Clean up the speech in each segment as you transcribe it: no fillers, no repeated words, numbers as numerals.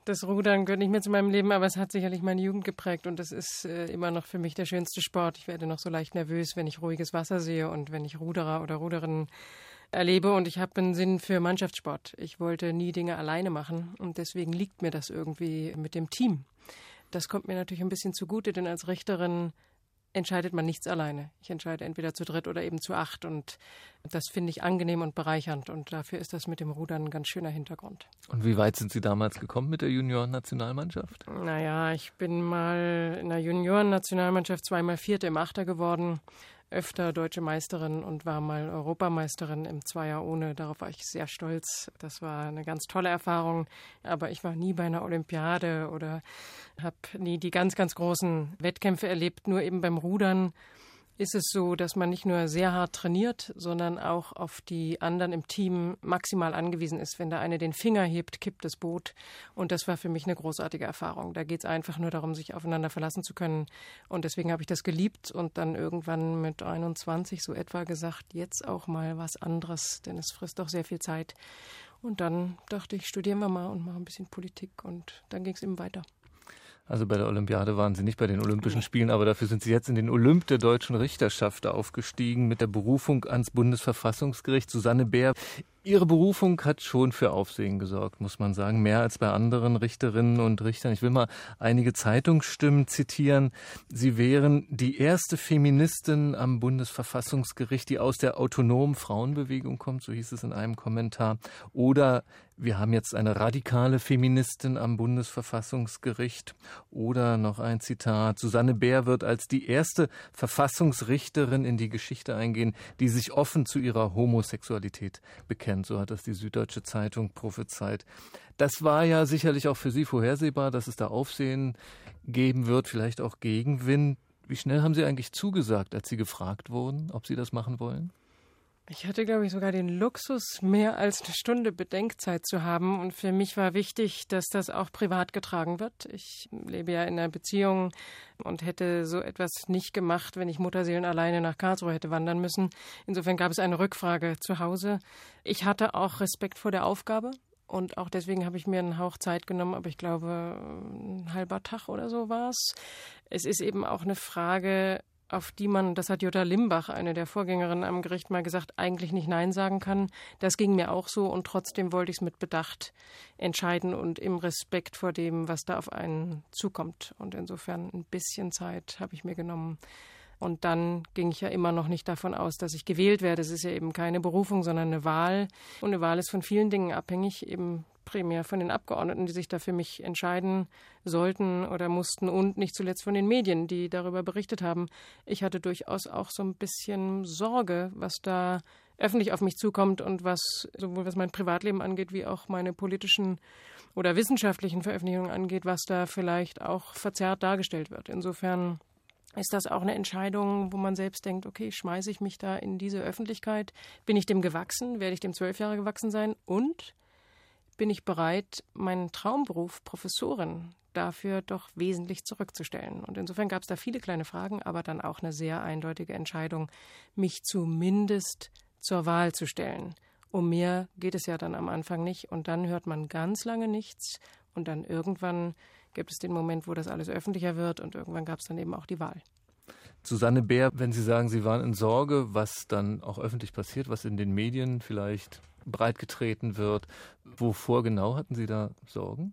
Das Rudern gehört nicht mehr zu meinem Leben, aber es hat sicherlich meine Jugend geprägt und das ist immer noch für mich der schönste Sport. Ich werde noch so leicht nervös, wenn ich ruhiges Wasser sehe und wenn ich Ruderer oder Ruderinnen erlebe und ich habe einen Sinn für Mannschaftssport. Ich wollte nie Dinge alleine machen und deswegen liegt mir das irgendwie mit dem Team. Das kommt mir natürlich ein bisschen zugute, denn als Richterin entscheidet man nichts alleine. Ich entscheide entweder zu dritt oder eben zu acht und das finde ich angenehm und bereichernd und dafür ist das mit dem Rudern ein ganz schöner Hintergrund. Und wie weit sind Sie damals gekommen mit der Junioren-Nationalmannschaft? Naja, ich bin mal in der Junioren-Nationalmannschaft zweimal Vierte im Achter geworden, öfter Deutsche Meisterin und war mal Europameisterin im Zweier ohne. Darauf war ich sehr stolz. Das war eine ganz tolle Erfahrung. Aber ich war nie bei einer Olympiade oder habe nie die ganz, ganz großen Wettkämpfe erlebt. Nur eben beim Rudern ist es so, dass man nicht nur sehr hart trainiert, sondern auch auf die anderen im Team maximal angewiesen ist. Wenn der eine den Finger hebt, kippt das Boot. Und das war für mich eine großartige Erfahrung. Da geht es einfach nur darum, sich aufeinander verlassen zu können. Und deswegen habe ich das geliebt und dann irgendwann mit 21 so etwa gesagt, jetzt auch mal was anderes, denn es frisst doch sehr viel Zeit. Und dann dachte ich, studieren wir mal und machen ein bisschen Politik. Und dann ging es eben weiter. Also bei der Olympiade waren Sie nicht bei den Olympischen Spielen, aber dafür sind Sie jetzt in den Olymp der deutschen Richterschaft aufgestiegen mit der Berufung ans Bundesverfassungsgericht. Susanne Bär, Ihre Berufung hat schon für Aufsehen gesorgt, muss man sagen, mehr als bei anderen Richterinnen und Richtern. Ich will mal einige Zeitungsstimmen zitieren. Sie wären die erste Feministin am Bundesverfassungsgericht, die aus der autonomen Frauenbewegung kommt, so hieß es in einem Kommentar. Oder wir haben jetzt eine radikale Feministin am Bundesverfassungsgericht. Oder noch ein Zitat. Susanne Bär wird als die erste Verfassungsrichterin in die Geschichte eingehen, die sich offen zu ihrer Homosexualität bekennt. So hat das die Süddeutsche Zeitung prophezeit. Das war ja sicherlich auch für Sie vorhersehbar, dass es da Aufsehen geben wird, vielleicht auch Gegenwind. Wie schnell haben Sie eigentlich zugesagt, als Sie gefragt wurden, ob Sie das machen wollen? Ich hatte, glaube ich, sogar den Luxus, mehr als eine Stunde Bedenkzeit zu haben. Und für mich war wichtig, dass das auch privat getragen wird. Ich lebe ja in einer Beziehung und hätte so etwas nicht gemacht, wenn ich Mutterseelen alleine nach Karlsruhe hätte wandern müssen. Insofern gab es eine Rückfrage zu Hause. Ich hatte auch Respekt vor der Aufgabe. Und auch deswegen habe ich mir einen Hauch Zeit genommen, aber ich glaube, ein halber Tag oder so war es. Es ist eben auch eine Frage, auf die man, das hat Jutta Limbach, eine der Vorgängerinnen am Gericht, mal gesagt, eigentlich nicht Nein sagen kann. Das ging mir auch so und trotzdem wollte ich es mit Bedacht entscheiden und im Respekt vor dem, was da auf einen zukommt. Und insofern ein bisschen Zeit habe ich mir genommen. Und dann ging ich ja immer noch nicht davon aus, dass ich gewählt werde. Es ist ja eben keine Berufung, sondern eine Wahl. Und eine Wahl ist von vielen Dingen abhängig, eben primär von den Abgeordneten, die sich da für mich entscheiden sollten oder mussten und nicht zuletzt von den Medien, die darüber berichtet haben. Ich hatte durchaus auch so ein bisschen Sorge, was da öffentlich auf mich zukommt und was sowohl was mein Privatleben angeht, wie auch meine politischen oder wissenschaftlichen Veröffentlichungen angeht, was da vielleicht auch verzerrt dargestellt wird. Insofern ist das auch eine Entscheidung, wo man selbst denkt, okay, schmeiße ich mich da in diese Öffentlichkeit? Bin ich dem gewachsen? Werde ich dem 12 Jahre gewachsen sein? Und bin ich bereit, meinen Traumberuf Professorin dafür doch wesentlich zurückzustellen? Und insofern gab es da viele kleine Fragen, aber dann auch eine sehr eindeutige Entscheidung, mich zumindest zur Wahl zu stellen. Um mehr geht es ja dann am Anfang nicht. Und dann hört man ganz lange nichts. Und dann irgendwann gibt es den Moment, wo das alles öffentlicher wird. Und irgendwann gab es dann eben auch die Wahl. Susanne Bär, wenn Sie sagen, Sie waren in Sorge, was dann auch öffentlich passiert, was in den Medien vielleicht breitgetreten wird, wovor genau hatten Sie da Sorgen?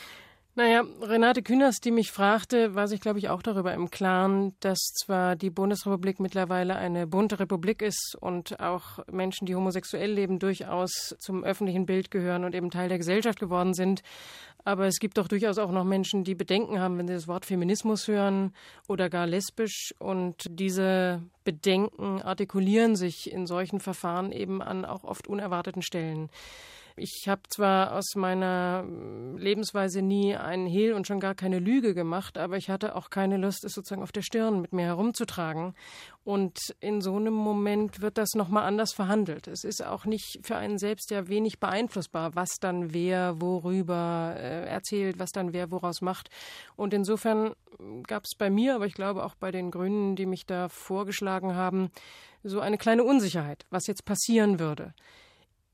Naja, Renate Künast, die mich fragte, war sich, glaube ich, auch darüber im Klaren, dass zwar die Bundesrepublik mittlerweile eine bunte Republik ist und auch Menschen, die homosexuell leben, durchaus zum öffentlichen Bild gehören und eben Teil der Gesellschaft geworden sind. Aber es gibt doch durchaus auch noch Menschen, die Bedenken haben, wenn sie das Wort Feminismus hören oder gar lesbisch. Und diese Bedenken artikulieren sich in solchen Verfahren eben an auch oft unerwarteten Stellen. Ich habe zwar aus meiner Lebensweise nie einen Hehl und schon gar keine Lüge gemacht, aber ich hatte auch keine Lust, es sozusagen auf der Stirn mit mir herumzutragen. Und in so einem Moment wird das nochmal anders verhandelt. Es ist auch nicht für einen selbst ja wenig beeinflussbar, was dann wer worüber erzählt, was dann wer woraus macht. Und insofern gab es bei mir, aber ich glaube auch bei den Grünen, die mich da vorgeschlagen haben, so eine kleine Unsicherheit, was jetzt passieren würde.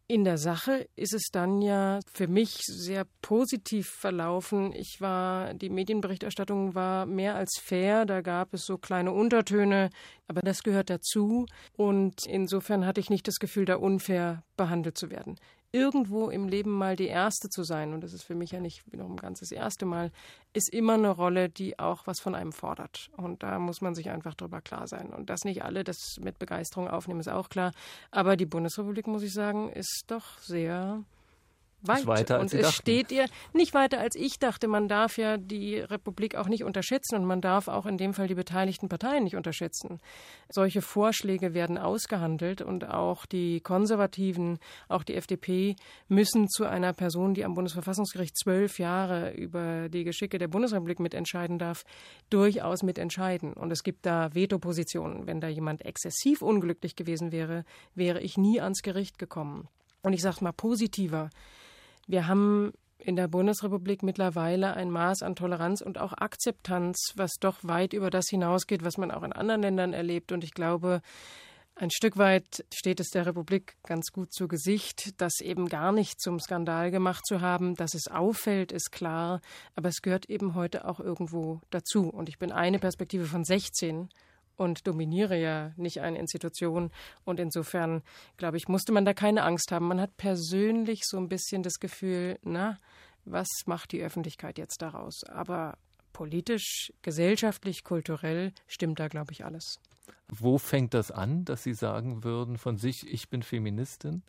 In der Sache ist es dann ja für mich sehr positiv verlaufen. Die Medienberichterstattung war mehr als fair. Da gab es so kleine Untertöne, aber das gehört dazu. Und insofern hatte ich nicht das Gefühl, da unfair behandelt zu werden. Irgendwo im Leben mal die Erste zu sein, und das ist für mich ja nicht wiederum ganz das erste Mal, ist immer eine Rolle, die auch was von einem fordert. Und da muss man sich einfach drüber klar sein. Und dass nicht alle das mit Begeisterung aufnehmen, ist auch klar. Aber die Bundesrepublik, muss ich sagen, ist doch sehr weit. Weiter, als und Sie es dachten. steht ihr nicht weiter, als ich dachte. Man darf ja die Republik auch nicht unterschätzen und man darf auch in dem Fall die beteiligten Parteien nicht unterschätzen. Solche Vorschläge werden ausgehandelt und auch die Konservativen, auch die FDP, müssen zu einer Person, die am Bundesverfassungsgericht 12 Jahre über die Geschicke der Bundesrepublik mitentscheiden darf, durchaus mitentscheiden. Und es gibt da Vetopositionen. Wenn da jemand exzessiv unglücklich gewesen wäre, wäre ich nie ans Gericht gekommen. Und ich sage mal positiver. Wir haben in der Bundesrepublik mittlerweile ein Maß an Toleranz und auch Akzeptanz, was doch weit über das hinausgeht, was man auch in anderen Ländern erlebt. Und ich glaube, ein Stück weit steht es der Republik ganz gut zu Gesicht, das eben gar nicht zum Skandal gemacht zu haben. Dass es auffällt, ist klar. Aber es gehört eben heute auch irgendwo dazu. Und ich bin eine Perspektive von 16 und dominiere ja nicht eine Institution. Und insofern, glaube ich, musste man da keine Angst haben. Man hat persönlich so ein bisschen das Gefühl, was macht die Öffentlichkeit jetzt daraus? Aber politisch, gesellschaftlich, kulturell stimmt da, glaube ich, alles. Wo fängt das an, dass Sie sagen würden von sich, ich bin Feministin?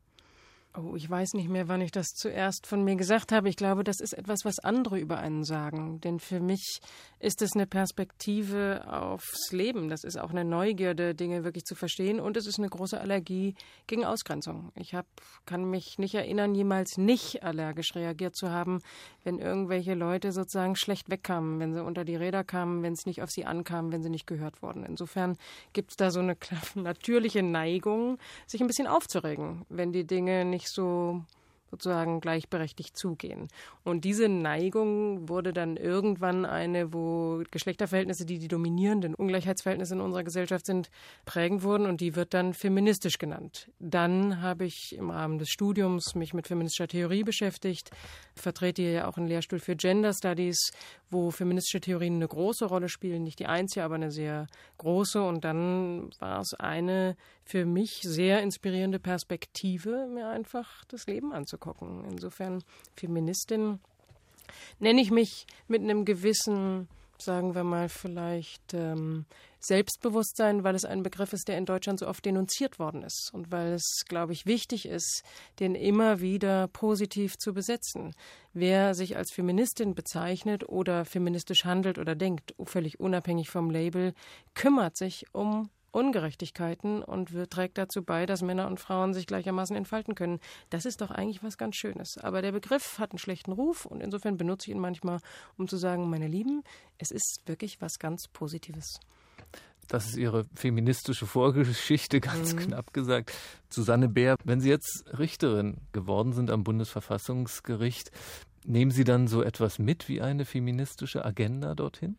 Oh, ich weiß nicht mehr, wann ich das zuerst von mir gesagt habe. Ich glaube, das ist etwas, was andere über einen sagen. Denn für mich ist es eine Perspektive aufs Leben. Das ist auch eine Neugierde, Dinge wirklich zu verstehen. Und es ist eine große Allergie gegen Ausgrenzung. Kann mich nicht erinnern, jemals nicht allergisch reagiert zu haben, wenn irgendwelche Leute sozusagen schlecht wegkamen, wenn sie unter die Räder kamen, wenn es nicht auf sie ankam, wenn sie nicht gehört wurden. Insofern gibt es da so eine natürliche Neigung, sich ein bisschen aufzuregen, wenn die Dinge nicht so sozusagen gleichberechtigt zugehen. Und diese Neigung wurde dann irgendwann eine, wo Geschlechterverhältnisse, die die dominierenden Ungleichheitsverhältnisse in unserer Gesellschaft sind, prägend wurden, und die wird dann feministisch genannt. Dann habe ich im Rahmen des Studiums mich mit feministischer Theorie beschäftigt, vertrete hier ja auch einen Lehrstuhl für Gender Studies, wo feministische Theorien eine große Rolle spielen, nicht die einzige, aber eine sehr große. Und dann war es eine für mich sehr inspirierende Perspektive, mir einfach das Leben anzugucken. Insofern Feministin nenne ich mich mit einem gewissen, sagen wir mal vielleicht Selbstbewusstsein, weil es ein Begriff ist, der in Deutschland so oft denunziert worden ist und weil es, glaube ich, wichtig ist, den immer wieder positiv zu besetzen. Wer sich als Feministin bezeichnet oder feministisch handelt oder denkt, völlig unabhängig vom Label, kümmert sich um Ungerechtigkeiten und trägt dazu bei, dass Männer und Frauen sich gleichermaßen entfalten können. Das ist doch eigentlich was ganz Schönes. Aber der Begriff hat einen schlechten Ruf und insofern benutze ich ihn manchmal, um zu sagen, meine Lieben, es ist wirklich was ganz Positives. Das ist Ihre feministische Vorgeschichte, ganz knapp gesagt. Susanne Bär, wenn Sie jetzt Richterin geworden sind am Bundesverfassungsgericht, nehmen Sie dann so etwas mit wie eine feministische Agenda dorthin?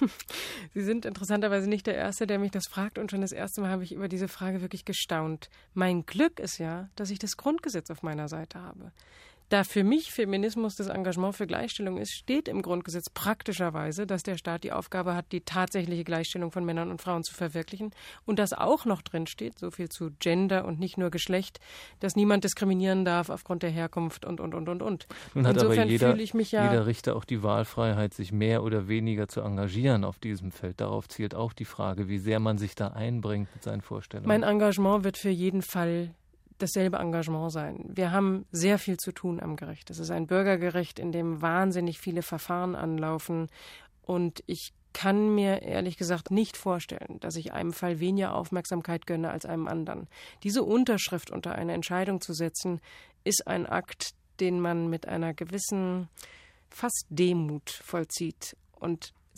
Sie sind interessanterweise nicht der Erste, der mich das fragt, und schon das erste Mal habe ich über diese Frage wirklich gestaunt. Mein Glück ist ja, dass ich das Grundgesetz auf meiner Seite habe. Da für mich Feminismus das Engagement für Gleichstellung ist, steht im Grundgesetz praktischerweise, dass der Staat die Aufgabe hat, die tatsächliche Gleichstellung von Männern und Frauen zu verwirklichen. Und dass auch noch drin steht, so viel zu Gender und nicht nur Geschlecht, dass niemand diskriminieren darf aufgrund der Herkunft und. Nun hat Insofern aber jeder Richter auch die Wahlfreiheit, sich mehr oder weniger zu engagieren auf diesem Feld. Darauf zielt auch die Frage, wie sehr man sich da einbringt mit seinen Vorstellungen. Mein Engagement wird für jeden Fall dasselbe Engagement sein. Wir haben sehr viel zu tun am Gericht. Es ist ein Bürgergericht, in dem wahnsinnig viele Verfahren anlaufen. Und ich kann mir ehrlich gesagt nicht vorstellen, dass ich einem Fall weniger Aufmerksamkeit gönne als einem anderen. Diese Unterschrift unter eine Entscheidung zu setzen, ist ein Akt, den man mit einer gewissen fast Demut vollzieht. Und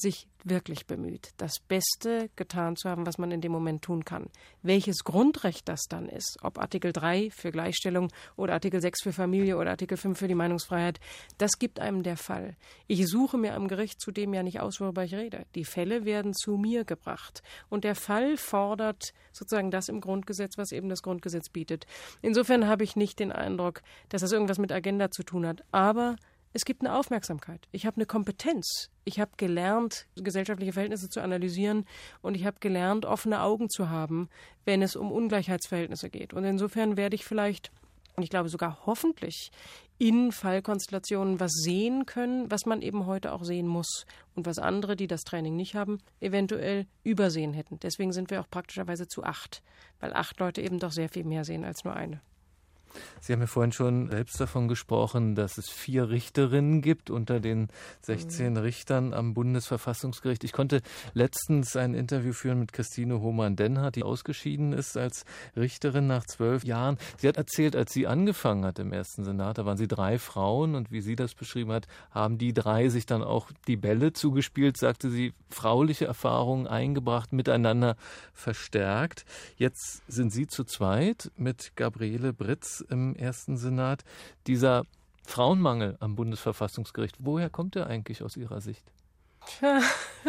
sich wirklich bemüht, das Beste getan zu haben, was man in dem Moment tun kann. Welches Grundrecht das dann ist, ob Artikel 3 für Gleichstellung oder Artikel 6 für Familie oder Artikel 5 für die Meinungsfreiheit, das gibt einem der Fall. Ich suche mir am Gericht zudem ja nicht aus, worüber ich rede. Die Fälle werden zu mir gebracht. Und der Fall fordert sozusagen das im Grundgesetz, was eben das Grundgesetz bietet. Insofern habe ich nicht den Eindruck, dass das irgendwas mit Agenda zu tun hat. Aber es gibt eine Aufmerksamkeit. Ich habe eine Kompetenz. Ich habe gelernt, gesellschaftliche Verhältnisse zu analysieren und ich habe gelernt, offene Augen zu haben, wenn es um Ungleichheitsverhältnisse geht. Und insofern werde ich vielleicht, und ich glaube sogar hoffentlich, in Fallkonstellationen was sehen können, was man eben heute auch sehen muss und was andere, die das Training nicht haben, eventuell übersehen hätten. Deswegen sind wir auch praktischerweise zu 8, weil 8 Leute eben doch sehr viel mehr sehen als nur eine. Sie haben ja vorhin schon selbst davon gesprochen, dass es 4 Richterinnen gibt unter den 16 Richtern am Bundesverfassungsgericht. Ich konnte letztens ein Interview führen mit Christine Hohmann-Dennhardt, die ausgeschieden ist als Richterin nach 12 Jahren. Sie hat erzählt, als sie angefangen hat im ersten Senat, da waren sie 3 Frauen und wie sie das beschrieben hat, haben die 3 sich dann auch die Bälle zugespielt, sagte sie, frauliche Erfahrungen eingebracht, miteinander verstärkt. Jetzt sind Sie zu zweit mit Gabriele Britz im ersten Senat. Dieser Frauenmangel am Bundesverfassungsgericht, woher kommt der eigentlich aus Ihrer Sicht? Tja,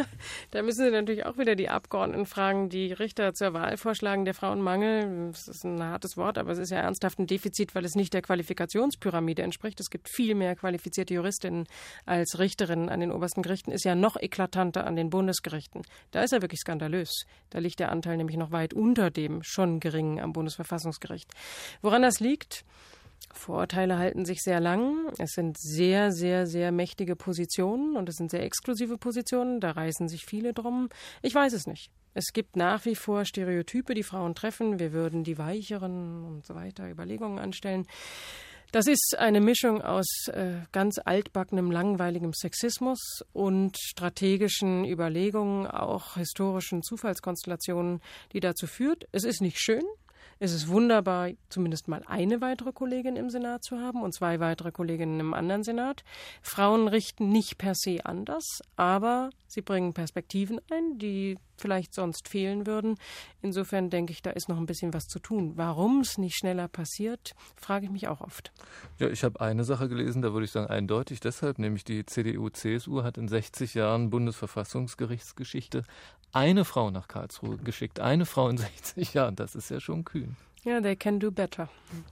da müssen Sie natürlich auch wieder die Abgeordneten fragen, die Richter zur Wahl vorschlagen. Der Frauenmangel, das ist ein hartes Wort, aber es ist ja ernsthaft ein Defizit, weil es nicht der Qualifikationspyramide entspricht. Es gibt viel mehr qualifizierte Juristinnen als Richterinnen an den obersten Gerichten, ist ja noch eklatanter an den Bundesgerichten. Da ist er wirklich skandalös. Da liegt der Anteil nämlich noch weit unter dem schon geringen am Bundesverfassungsgericht. Woran das liegt? Vorurteile halten sich sehr lang. Es sind sehr, sehr, sehr mächtige Positionen und es sind sehr exklusive Positionen. Da reißen sich viele drum. Ich weiß es nicht. Es gibt nach wie vor Stereotype, die Frauen treffen. Wir würden die weicheren und so weiter Überlegungen anstellen. Das ist eine Mischung aus ganz altbackenem, langweiligem Sexismus und strategischen Überlegungen, auch historischen Zufallskonstellationen, die dazu führt. Es ist nicht schön. Es ist wunderbar, zumindest mal eine weitere Kollegin im Senat zu haben und 2 weitere Kolleginnen im anderen Senat. Frauen richten nicht per se anders, aber sie bringen Perspektiven ein, die vielleicht sonst fehlen würden. Insofern denke ich, da ist noch ein bisschen was zu tun. Warum es nicht schneller passiert, frage ich mich auch oft. Ja, ich habe eine Sache gelesen, da würde ich sagen eindeutig deshalb, nämlich die CDU-CSU hat in 60 Jahren Bundesverfassungsgerichtsgeschichte eine Frau nach Karlsruhe geschickt. Eine Frau in 60 Jahren, das ist ja schon kühn. Ja, they can do better.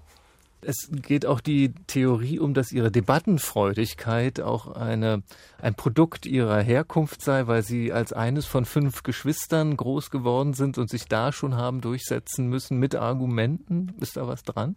Es geht auch die Theorie um, dass ihre Debattenfreudigkeit auch ein Produkt ihrer Herkunft sei, weil sie als eines von 5 Geschwistern groß geworden sind und sich da schon haben durchsetzen müssen mit Argumenten. Ist da was dran?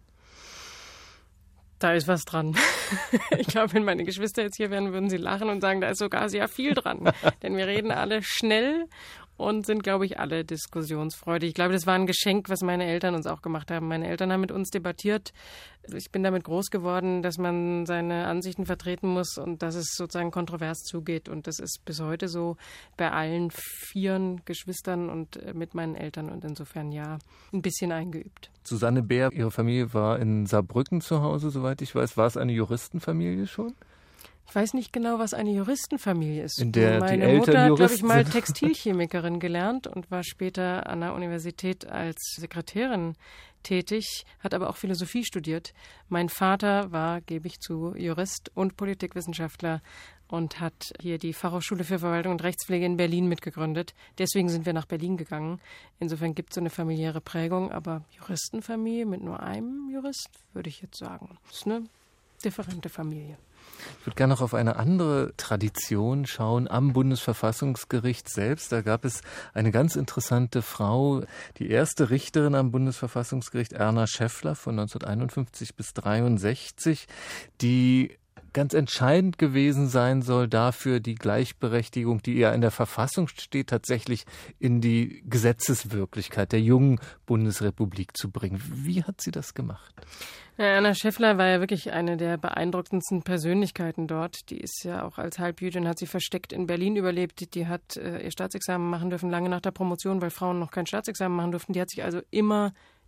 Da ist was dran. Ich glaube, wenn meine Geschwister jetzt hier wären, würden sie lachen und sagen, da ist sogar sehr viel dran. Denn wir reden alle schnell und sind, glaube ich, alle diskussionsfreudig. Ich glaube, das war ein Geschenk, was meine Eltern uns auch gemacht haben. Meine Eltern haben mit uns debattiert. Ich bin damit groß geworden, dass man seine Ansichten vertreten muss und dass es sozusagen kontrovers zugeht. Und das ist bis heute so bei allen 4 Geschwistern und mit meinen Eltern. Und insofern ja, ein bisschen eingeübt. Susanne Bär, ihre Familie war in Saarbrücken zu Hause, soweit ich weiß. War es eine Juristenfamilie schon? Ich weiß nicht genau, was eine Juristenfamilie ist. In der meine die Eltern Mutter hat, glaube ich, Juristen mal sind. Textilchemikerin gelernt und war später an der Universität als Sekretärin tätig, hat aber auch Philosophie studiert. Mein Vater war, gebe ich zu, Jurist und Politikwissenschaftler und hat hier die Fachhochschule für Verwaltung und Rechtspflege in Berlin mitgegründet. Deswegen sind wir nach Berlin gegangen. Insofern gibt es so eine familiäre Prägung, aber Juristenfamilie mit nur einem Jurist, würde ich jetzt sagen. Das ist eine differente Familie. Ich würde gerne noch auf eine andere Tradition schauen am Bundesverfassungsgericht selbst. Da gab es eine ganz interessante Frau, die erste Richterin am Bundesverfassungsgericht, Erna Schäffler von 1951 bis 1963, die ganz entscheidend gewesen sein soll dafür, die Gleichberechtigung, die ja in der Verfassung steht, tatsächlich in die Gesetzeswirklichkeit der jungen Bundesrepublik zu bringen. Wie hat sie das gemacht? Ja, Erna Schäffler war ja wirklich eine der beeindruckendsten Persönlichkeiten dort. Die ist ja auch als Halbjüdin, hat sie versteckt in Berlin überlebt. Die hat ihr Staatsexamen machen dürfen, lange nach der Promotion, weil Frauen noch kein Staatsexamen machen durften. Die hat sich also immer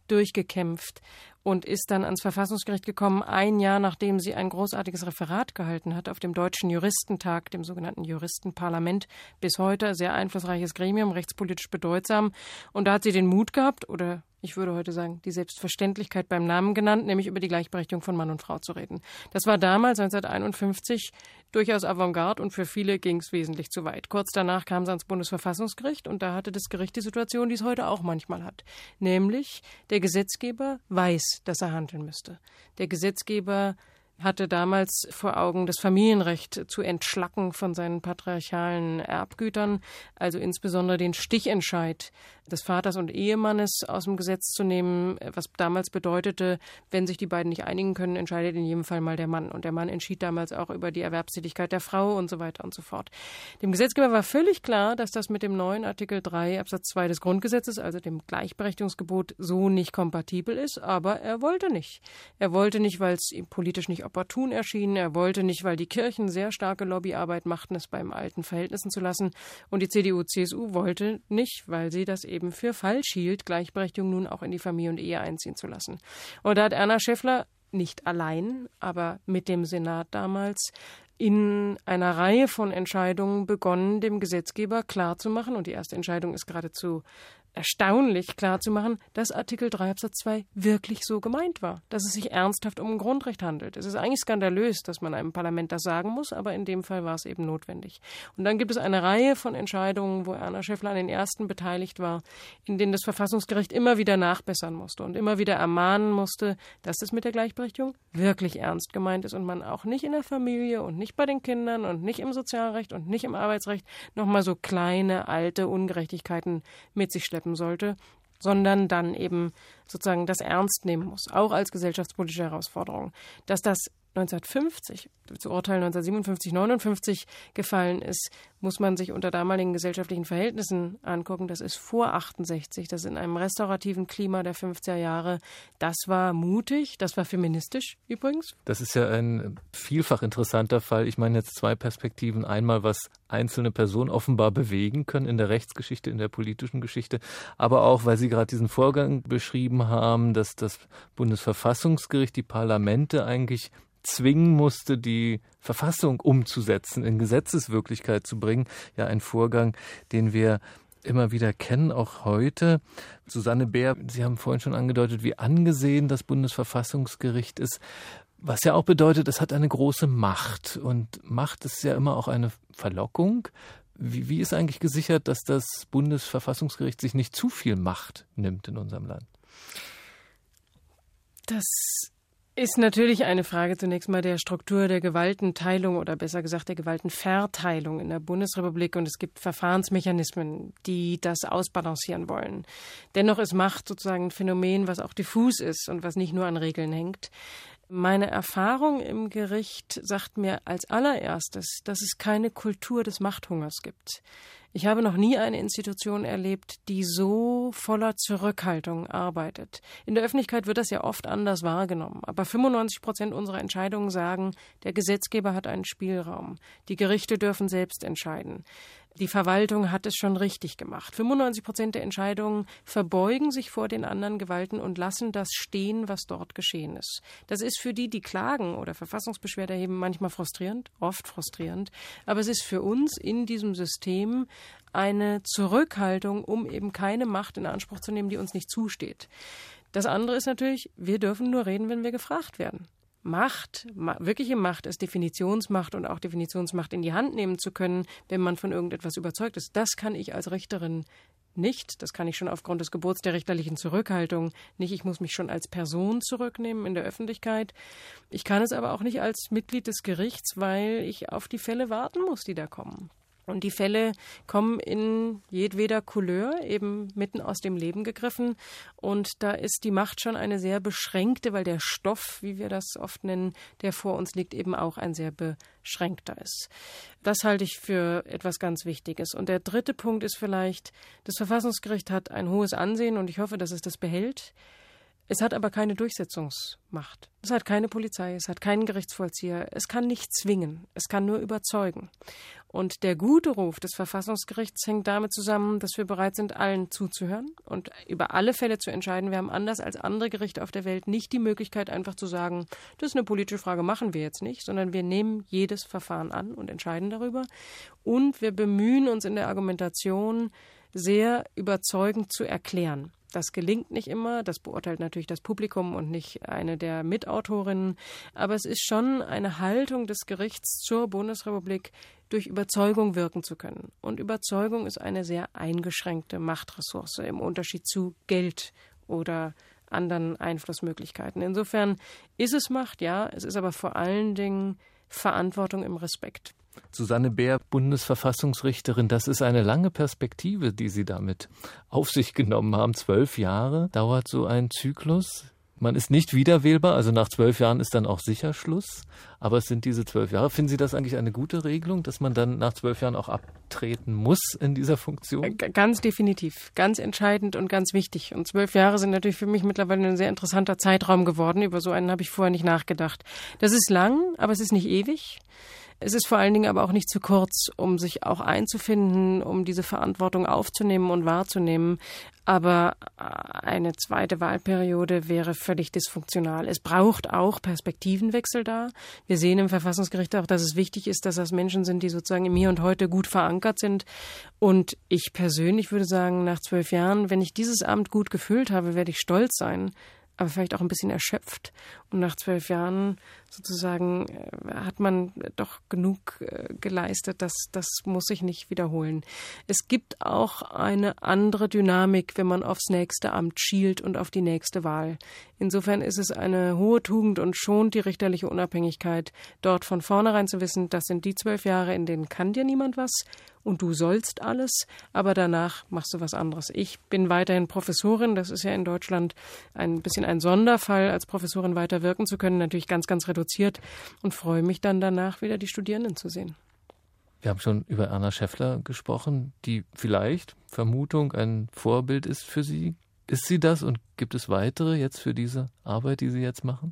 durchgekämpft und ist dann ans Verfassungsgericht gekommen, ein Jahr nachdem sie ein großartiges Referat gehalten hat auf dem Deutschen Juristentag, dem sogenannten Juristenparlament, bis heute sehr einflussreiches Gremium, rechtspolitisch bedeutsam. Und da hat sie den Mut gehabt, oder ich würde heute sagen, die Selbstverständlichkeit beim Namen genannt, nämlich über die Gleichberechtigung von Mann und Frau zu reden. Das war damals, 1951, durchaus Avantgarde und für viele ging es wesentlich zu weit. Kurz danach kam sie ans Bundesverfassungsgericht und da hatte das Gericht die Situation, die es heute auch manchmal hat. Nämlich, der Gesetzgeber weiß, dass er handeln müsste. Der Gesetzgeber hatte damals vor Augen, das Familienrecht zu entschlacken von seinen patriarchalen Erbgütern, also insbesondere den Stichentscheid des Vaters und Ehemannes aus dem Gesetz zu nehmen, was damals bedeutete, wenn sich die beiden nicht einigen können, entscheidet in jedem Fall mal der Mann. Und der Mann entschied damals auch über die Erwerbstätigkeit der Frau und so weiter und so fort. Dem Gesetzgeber war völlig klar, dass das mit dem neuen Artikel 3 Absatz 2 des Grundgesetzes, also dem Gleichberechtigungsgebot, so nicht kompatibel ist, aber er wollte nicht. Er wollte nicht, weil es ihm politisch nicht opportun erschien. Er wollte nicht, weil die Kirchen sehr starke Lobbyarbeit machten, es beim alten Verhältnissen zu lassen. Und die CDU, CSU wollte nicht, weil sie das eben für falsch hielt, Gleichberechtigung nun auch in die Familie und Ehe einziehen zu lassen. Und da hat Erna Schäffler nicht allein, aber mit dem Senat damals in einer Reihe von Entscheidungen begonnen, dem Gesetzgeber klarzumachen, und die erste Entscheidung ist geradezu erstaunlich klarzumachen, dass Artikel 3 Absatz 2 wirklich so gemeint war, dass es sich ernsthaft um ein Grundrecht handelt. Es ist eigentlich skandalös, dass man einem Parlament das sagen muss, aber in dem Fall war es eben notwendig. Und dann gibt es eine Reihe von Entscheidungen, wo Erna Schäffler an den ersten beteiligt war, in denen das Verfassungsgericht immer wieder nachbessern musste und immer wieder ermahnen musste, dass es mit der Gleichberechtigung wirklich ernst gemeint ist und man auch nicht in der Familie und nicht bei den Kindern und nicht im Sozialrecht und nicht im Arbeitsrecht nochmal so kleine, alte Ungerechtigkeiten mit sich schleppen sollte, sondern dann eben sozusagen das ernst nehmen muss, auch als gesellschaftspolitische Herausforderung. Dass das 1950, zu Urteilen 1957, 59 gefallen ist, muss man sich unter damaligen gesellschaftlichen Verhältnissen angucken. Das ist vor 68, das ist in einem restaurativen Klima der 50er Jahre. Das war mutig, das war feministisch übrigens. Das ist ja ein vielfach interessanter Fall. Ich meine jetzt zwei Perspektiven. Einmal, was einzelne Personen offenbar bewegen können in der Rechtsgeschichte, in der politischen Geschichte, aber auch, weil Sie gerade diesen Vorgang beschrieben haben, dass das Bundesverfassungsgericht die Parlamente eigentlich zwingen musste, die Verfassung umzusetzen, in Gesetzeswirklichkeit zu bringen. Ja, ein Vorgang, den wir immer wieder kennen, auch heute. Susanne Bär, Sie haben vorhin schon angedeutet, wie angesehen das Bundesverfassungsgericht ist, was ja auch bedeutet, es hat eine große Macht. Und Macht ist ja immer auch eine Verlockung. Wie ist eigentlich gesichert, dass das Bundesverfassungsgericht sich nicht zu viel Macht nimmt in unserem Land? Das ist natürlich eine Frage zunächst mal der Struktur der Gewaltenteilung oder besser gesagt der Gewaltenverteilung in der Bundesrepublik. Und es gibt Verfahrensmechanismen, die das ausbalancieren wollen. Dennoch ist Macht sozusagen ein Phänomen, was auch diffus ist und was nicht nur an Regeln hängt. Meine Erfahrung im Gericht sagt mir als allererstes, dass es keine Kultur des Machthungers gibt. Ich habe noch nie eine Institution erlebt, die so voller Zurückhaltung arbeitet. In der Öffentlichkeit wird das ja oft anders wahrgenommen. Aber 95% unserer Entscheidungen sagen, der Gesetzgeber hat einen Spielraum. Die Gerichte dürfen selbst entscheiden. Die Verwaltung hat es schon richtig gemacht. 95% der Entscheidungen verbeugen sich vor den anderen Gewalten und lassen das stehen, was dort geschehen ist. Das ist für die, die klagen oder Verfassungsbeschwerde erheben, manchmal frustrierend, oft frustrierend. Aber es ist für uns in diesem System eine Zurückhaltung, um eben keine Macht in Anspruch zu nehmen, die uns nicht zusteht. Das andere ist natürlich, wir dürfen nur reden, wenn wir gefragt werden. Macht, wirkliche Macht ist Definitionsmacht und auch Definitionsmacht in die Hand nehmen zu können, wenn man von irgendetwas überzeugt ist. Das kann ich als Richterin nicht. Das kann ich schon aufgrund des Gebots der richterlichen Zurückhaltung nicht. Ich muss mich schon als Person zurücknehmen in der Öffentlichkeit. Ich kann es aber auch nicht als Mitglied des Gerichts, weil ich auf die Fälle warten muss, die da kommen. Und die Fälle kommen in jedweder Couleur, eben mitten aus dem Leben gegriffen. Und da ist die Macht schon eine sehr beschränkte, weil der Stoff, wie wir das oft nennen, der vor uns liegt, eben auch ein sehr beschränkter ist. Das halte ich für etwas ganz Wichtiges. Und der dritte Punkt ist vielleicht, das Verfassungsgericht hat ein hohes Ansehen und ich hoffe, dass es das behält. Es hat aber keine Durchsetzungsmacht. Es hat keine Polizei, es hat keinen Gerichtsvollzieher. Es kann nicht zwingen, es kann nur überzeugen. Und der gute Ruf des Verfassungsgerichts hängt damit zusammen, dass wir bereit sind, allen zuzuhören und über alle Fälle zu entscheiden. Wir haben anders als andere Gerichte auf der Welt nicht die Möglichkeit, einfach zu sagen, das ist eine politische Frage, machen wir jetzt nicht, sondern wir nehmen jedes Verfahren an und entscheiden darüber. Und wir bemühen uns in der Argumentation, sehr überzeugend zu erklären. Das gelingt nicht immer, das beurteilt natürlich das Publikum und nicht eine der Mitautorinnen. Aber es ist schon eine Haltung des Gerichts zur Bundesrepublik, durch Überzeugung wirken zu können. Und Überzeugung ist eine sehr eingeschränkte Machtressource im Unterschied zu Geld oder anderen Einflussmöglichkeiten. Insofern ist es Macht, ja, es ist aber vor allen Dingen Verantwortung im Respekt. Susanne Bär, Bundesverfassungsrichterin, das ist eine lange Perspektive, die Sie damit auf sich genommen haben. 12 Jahre dauert so ein Zyklus. Man ist nicht wiederwählbar, also nach 12 Jahren ist dann auch sicher Schluss. Aber es sind diese 12 Jahre. Finden Sie das eigentlich eine gute Regelung, dass man dann nach 12 Jahren auch abtreten muss in dieser Funktion? Ganz definitiv, ganz entscheidend und ganz wichtig. Und 12 Jahre sind natürlich für mich mittlerweile ein sehr interessanter Zeitraum geworden. Über so einen habe ich vorher nicht nachgedacht. Das ist lang, aber es ist nicht ewig. Es ist vor allen Dingen aber auch nicht zu kurz, um sich auch einzufinden, um diese Verantwortung aufzunehmen und wahrzunehmen. Aber eine zweite Wahlperiode wäre völlig dysfunktional. Es braucht auch Perspektivenwechsel da. Wir sehen im Verfassungsgericht auch, dass es wichtig ist, dass das Menschen sind, die sozusagen im Hier und Heute gut verankert sind. Und ich persönlich würde sagen, nach 12 Jahren, wenn ich dieses Amt gut gefüllt habe, werde ich stolz sein, aber vielleicht auch ein bisschen erschöpft. Und nach 12 Jahren sozusagen hat man doch genug geleistet. Das muss sich nicht wiederholen. Es gibt auch eine andere Dynamik, wenn man aufs nächste Amt schielt und auf die nächste Wahl. Insofern ist es eine hohe Tugend und schont die richterliche Unabhängigkeit, dort von vornherein zu wissen, das sind die 12 Jahre, in denen kann dir niemand was und du sollst alles, aber danach machst du was anderes. Ich bin weiterhin Professorin, das ist ja in Deutschland ein bisschen ein Sonderfall, als Professorin weiter wirken zu können, natürlich ganz, ganz reduziert und freue mich dann danach wieder die Studierenden zu sehen. Wir haben schon über Erna Schäffler gesprochen, die vielleicht, Vermutung, ein Vorbild ist für Sie. Ist sie das und gibt es weitere jetzt für diese Arbeit, die Sie jetzt machen?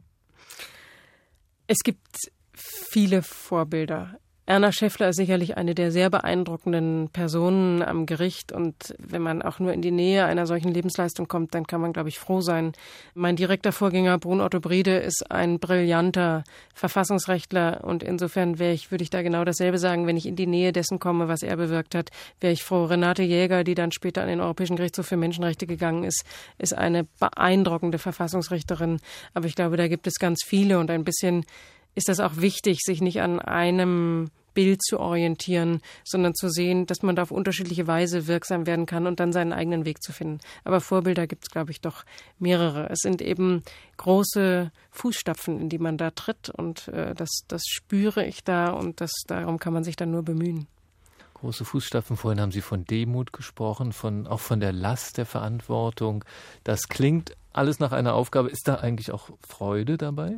Es gibt viele Vorbilder. Erna Schäffler ist sicherlich eine der sehr beeindruckenden Personen am Gericht und wenn man auch nur in die Nähe einer solchen Lebensleistung kommt, dann kann man, glaube ich, froh sein. Mein direkter Vorgänger Brun Otto Briede ist ein brillanter Verfassungsrechtler und insofern würde ich da genau dasselbe sagen, wenn ich in die Nähe dessen komme, was er bewirkt hat, wäre ich froh. Renate Jäger, die dann später an den Europäischen Gerichtshof für Menschenrechte gegangen ist eine beeindruckende Verfassungsrichterin, aber ich glaube, da gibt es ganz viele und ein bisschen ist das auch wichtig, sich nicht an einem Bild zu orientieren, sondern zu sehen, dass man da auf unterschiedliche Weise wirksam werden kann und dann seinen eigenen Weg zu finden. Aber Vorbilder gibt es, glaube ich, doch mehrere. Es sind eben große Fußstapfen, in die man da tritt und das spüre ich da und darum kann man sich dann nur bemühen. Große Fußstapfen. Vorhin haben Sie von Demut gesprochen, auch von der Last der Verantwortung. Das klingt alles nach einer Aufgabe. Ist da eigentlich auch Freude dabei?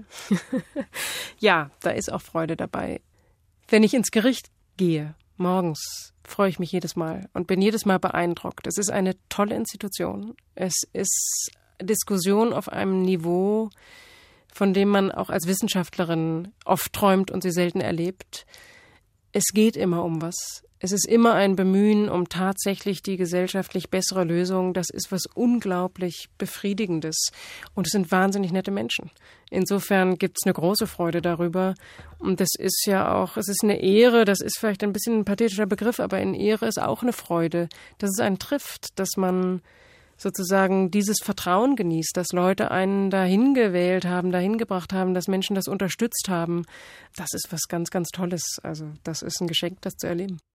Ja, da ist auch Freude dabei. Wenn ich ins Gericht gehe, morgens, freue ich mich jedes Mal und bin jedes Mal beeindruckt. Es ist eine tolle Institution. Es ist Diskussion auf einem Niveau, von dem man auch als Wissenschaftlerin oft träumt und sie selten erlebt. Es geht immer um was. Es ist immer ein Bemühen um tatsächlich die gesellschaftlich bessere Lösung. Das ist was unglaublich Befriedigendes. Und es sind wahnsinnig nette Menschen. Insofern gibt es eine große Freude darüber. Und das ist ja auch, es ist eine Ehre, das ist vielleicht ein bisschen ein pathetischer Begriff, aber in Ehre ist auch eine Freude, dass es einen trifft, dass man sozusagen dieses Vertrauen genießt, dass Leute einen dahin gewählt haben, dahin gebracht haben, dass Menschen das unterstützt haben. Das ist was ganz, ganz Tolles. Also das ist ein Geschenk, das zu erleben.